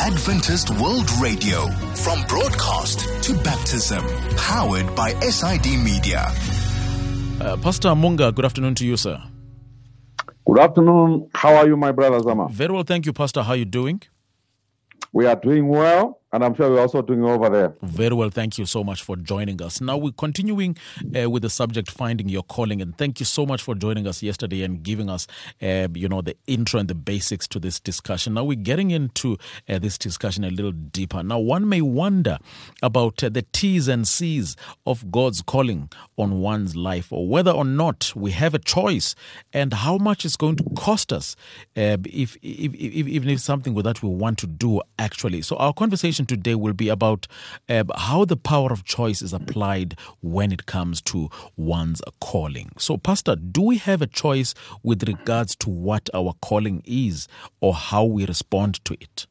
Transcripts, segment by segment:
Adventist World Radio, from broadcast to baptism, powered by SID Media. Pastor Munga, good afternoon to you, sir. Good afternoon. How are you, my brother Zama? Very well, thank you, Pastor. How are you doing? We are doing well, and I'm sure we're also doing over there. Very well, thank you so much for joining us. Now, we're continuing with the subject, finding your calling, and thank you so much for joining us yesterday and giving us, the intro and the basics to this discussion. Now, we're getting into this discussion a little deeper. Now, one may wonder about the T's and C's of God's calling on one's life, or whether or not we have a choice, and how much it's going to cost us even if something that we want to do actually. So our conversation today will be about how the power of choice is applied when it comes to one's calling. So, Pastor, do we have a choice with regards to what our calling is or how we respond to it?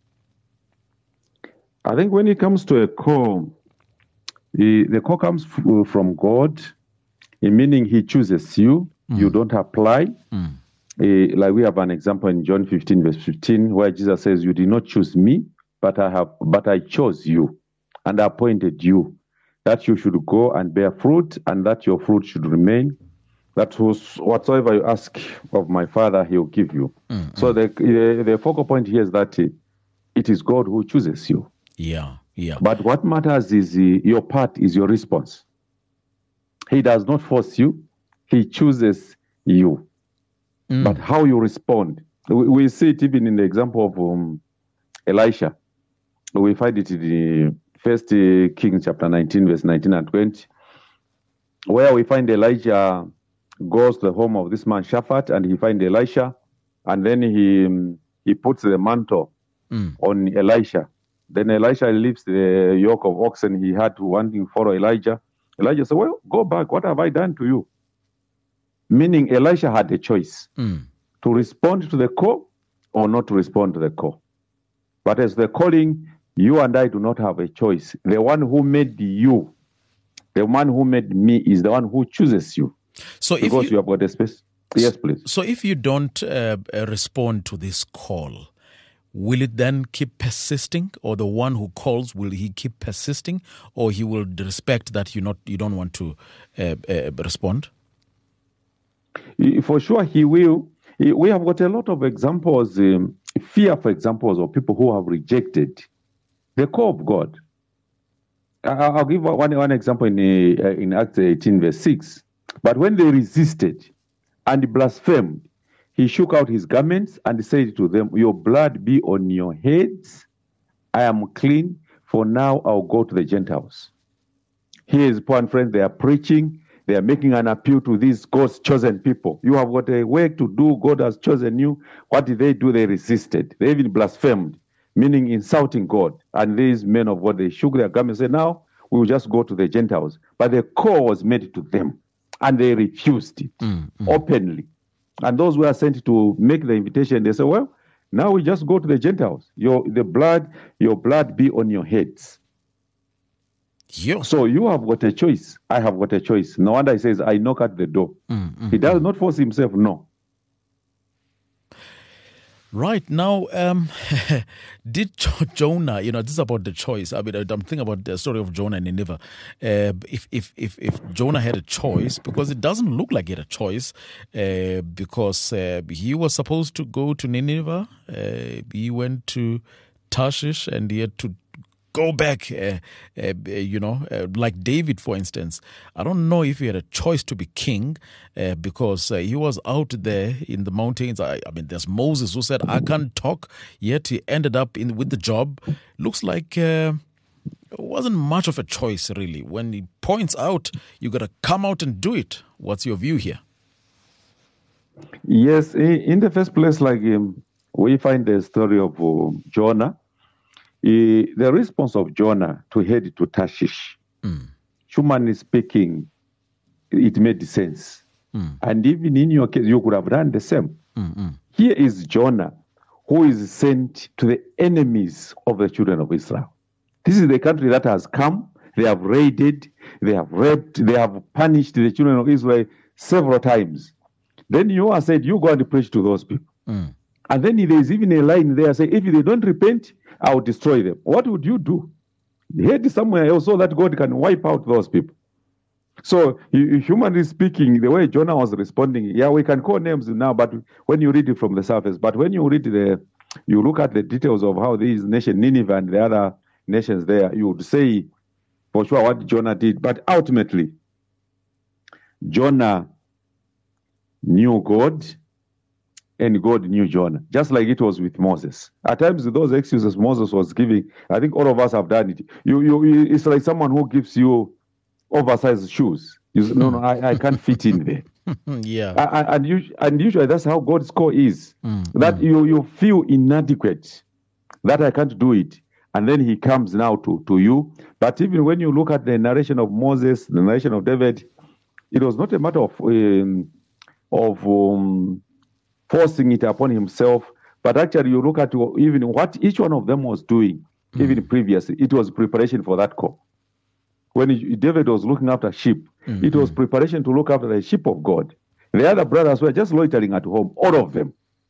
I think when it comes to a call, the call comes from God, meaning He chooses you. You don't apply. Like we have an example in John 15, verse 15, where Jesus says, "You did not choose me, but I chose you and appointed you, that you should go and bear fruit, and that your fruit should remain. That was whatsoever you ask of my Father, He will give you." So the focal point here is that it is God who chooses you. Yeah. But what matters is your part is your response. He does not force you; He chooses you. But how you respond, we see it even in the example of Elisha. We find it in the First Kings chapter 19, verse 19 and 20, where we find Elijah goes to the home of this man Shaphat, and he finds Elisha, and then he puts the mantle on Elisha. Then Elisha leaves the yoke of oxen he had to wanting to follow Elijah. Elijah said, "Well, go back. What have I done to you?" Meaning Elisha had a choice to respond to the call or not to respond to the call. But as the calling, you and I do not have a choice. The one who made you, the one who made me, is the one who chooses you. So because you have got a space. Yes, please. So if you don't respond to this call, will it then keep persisting? Or the one who calls, will he keep persisting? Or he will respect that you don't want to respond? For sure he will. We have got a lot of examples, fear for examples of people who have rejected the call of God. I'll give one example in Acts 18 verse 6. But when they resisted and blasphemed, he shook out his garments and said to them, "Your blood be on your heads. I am clean, for now I'll go to the Gentiles." Here is poor friends, they are preaching. They are making an appeal to these God's chosen people. You have got a work to do. God has chosen you. What did they do? They resisted. They even blasphemed, meaning insulting God. And these men of God, they shook their garments and said, "Now we will just go to the Gentiles." But the call was made to them, and they refused it openly. And those who are sent to make the invitation, they said, "Well, now we just go to the Gentiles. Your blood be on your heads." So you have got a choice. I have got a choice. No wonder he says, "I knock at the door." He does not force himself, no. Right. Now, did Jonah, this is about the choice. I mean, I'm thinking about the story of Jonah and Nineveh. If Jonah had a choice, because it doesn't look like he had a choice, because he was supposed to go to Nineveh. He went to Tarshish and he had to go back, like David, for instance. I don't know if he had a choice to be king because he was out there in the mountains. I mean, there's Moses who said, "I can't talk," yet he ended up with the job. Looks like it wasn't much of a choice, really. When he points out, you got to come out and do it. What's your view here? Yes, in the first place, we find the story of Jonah. The response of Jonah to head to Tarshish, humanly speaking, it made sense. And even in your case, you could have done the same. Here is Jonah, who is sent to the enemies of the children of Israel. This is the country that has come. They have raided, they have raped, they have punished the children of Israel several times. Then you are said, you go and preach to those people. And then there's even a line there saying, if they don't repent, I'll destroy them. What would you do? Head somewhere else so that God can wipe out those people. So, humanly speaking, the way Jonah was responding, yeah, we can call names now, but when you read it from the surface, but when you read you look at the details of how these nations, Nineveh and the other nations there, you would say for sure what Jonah did. But ultimately, Jonah knew God and God knew Jonah, just like it was with Moses. At times, those excuses Moses was giving, I think all of us have done it. It's like someone who gives you oversized shoes. No, I can't fit in there. Yeah. And usually that's how God's call is. That you feel inadequate, that I can't do it. And then he comes now to you. But even when you look at the narration of Moses, the narration of David, it was not a matter of forcing it upon himself, but actually you look at even what each one of them was doing, even previously, it was preparation for that call. When David was looking after sheep, it was preparation to look after the sheep of God. The other brothers were just loitering at home, all of them.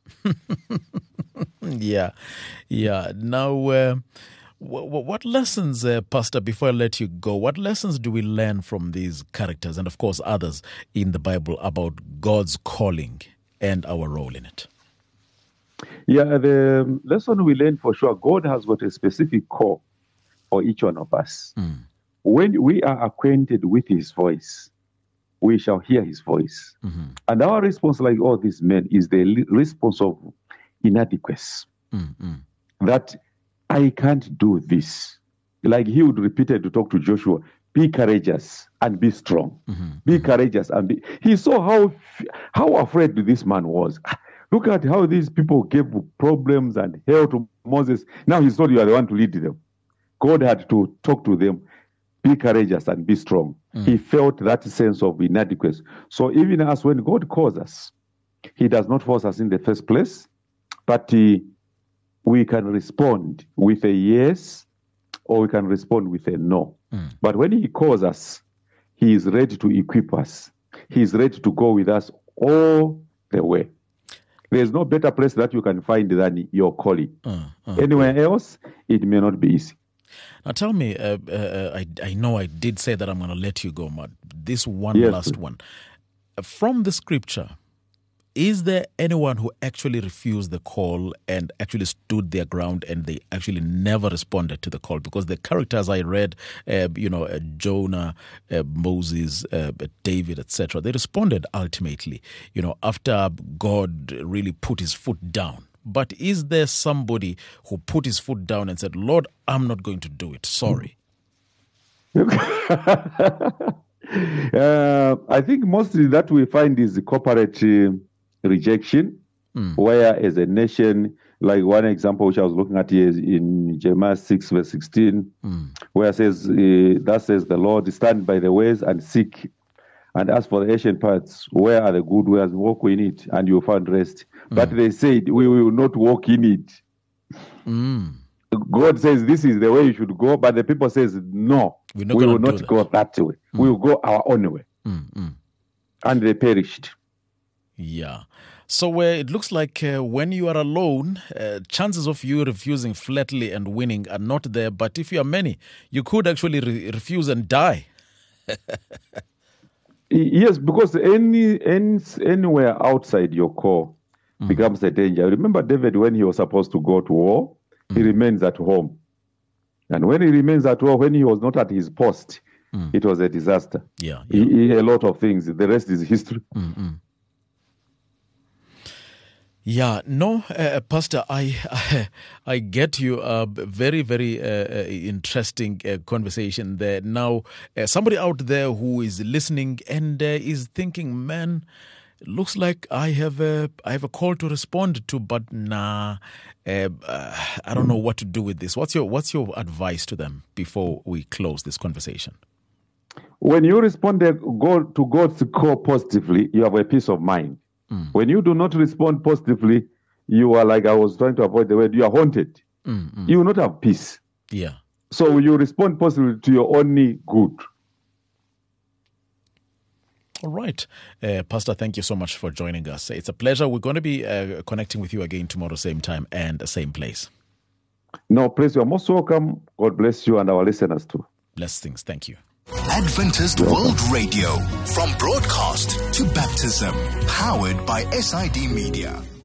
Yeah. Now, what lessons, Pastor, before I let you go, what lessons do we learn from these characters and, of course, others in the Bible about God's calling and our role in it? Yeah, the lesson we learn for sure, God has got a specific call for each one of us. When we are acquainted with his voice, we shall hear his voice. And our response, like all these men, is the response of inadequacy. That I can't do this. Like he would repeat it to talk to Joshua, be courageous and be strong. Be courageous and be... He saw how afraid this man was. Look at how these people gave problems and hell to Moses. Now he's told you are the one to lead them. God had to talk to them. Be courageous and be strong. He felt that sense of inadequacy. So even as when God calls us, he does not force us in the first place, but we can respond with a yes or we can respond with a no. But when he calls us, he is ready to equip us. He is ready to go with us all the way. There's no better place that you can find than your calling. Anywhere else, it may not be easy. Now tell me, I know I did say that I'm going to let you go, but this one last one. From the scripture, is there anyone who actually refused the call and actually stood their ground and they actually never responded to the call? Because the characters I read, Jonah, Moses, David, etc., they responded ultimately, after God really put his foot down. But is there somebody who put his foot down and said, Lord, I'm not going to do it. Sorry. I think mostly that we find is the corporate rejection, where as a nation, like one example which I was looking at here is in Jeremiah 6 verse 16, where it says, thus says the Lord, stand by the ways and seek. And as for the ancient paths, where are the good ways? Walk in it, and you'll find rest. But they said, we will not walk in it. God says, this is the way you should go. But the people says, no, we will not go that way. We will go our own way. And they perished. Yeah. So it looks like when you are alone, chances of you refusing flatly and winning are not there. But if you are many, you could actually refuse and die. Yes, because anywhere outside your call becomes a danger. Remember David, when he was supposed to go to war, he remains at home. And when he remains at war, when he was not at his post, it was a disaster. Yeah. A lot of things. The rest is history. Yeah, no, Pastor, I get you. Very, very interesting conversation there. Now, somebody out there who is listening and is thinking, man, looks like I have a call to respond to, but I don't know what to do with this. What's your advice to them before we close this conversation? When you respond to God's call positively, you have a peace of mind. When you do not respond positively, you are like, I was trying to avoid the word, you are haunted. You will not have peace. Yeah. So you respond positively to your only good. All right. Pastor, thank you so much for joining us. It's a pleasure. We're going to be connecting with you again tomorrow, same time and same place. No, please, you're most welcome. God bless you and our listeners too. Blessings. Thank you. Adventist World Radio, from broadcast to baptism, powered by SID Media.